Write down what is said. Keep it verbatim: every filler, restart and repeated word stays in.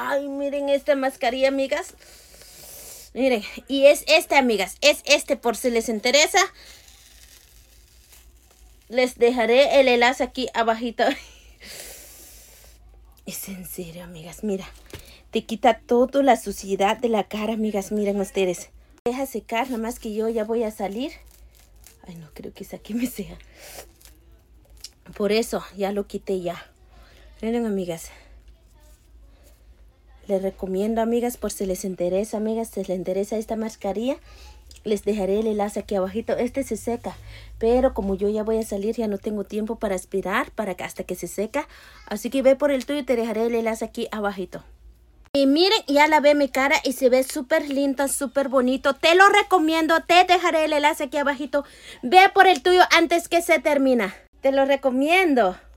Ay, miren esta mascarilla, amigas. Miren, y es este, amigas. Es este, por si les interesa. Les dejaré el enlace aquí abajito. Es en serio, amigas, mira. Te quita toda la suciedad de la cara, amigas. Miren ustedes. Deja secar, nada más que yo ya voy a salir. Ay, no creo que aquí me sea. Por eso ya lo quité ya. Miren, amigas. Les recomiendo, amigas, por si les interesa, amigas, si les interesa esta mascarilla, les dejaré el enlace aquí abajito. Este se seca, pero como yo ya voy a salir, ya no tengo tiempo para esperar para que, hasta que se seca. Así que ve por el tuyo y te dejaré el enlace aquí abajito. Y miren, ya lavé mi cara y se ve súper linda, súper bonito. Te lo recomiendo, te dejaré el enlace aquí abajito. Ve por el tuyo antes que se termina. Te lo recomiendo.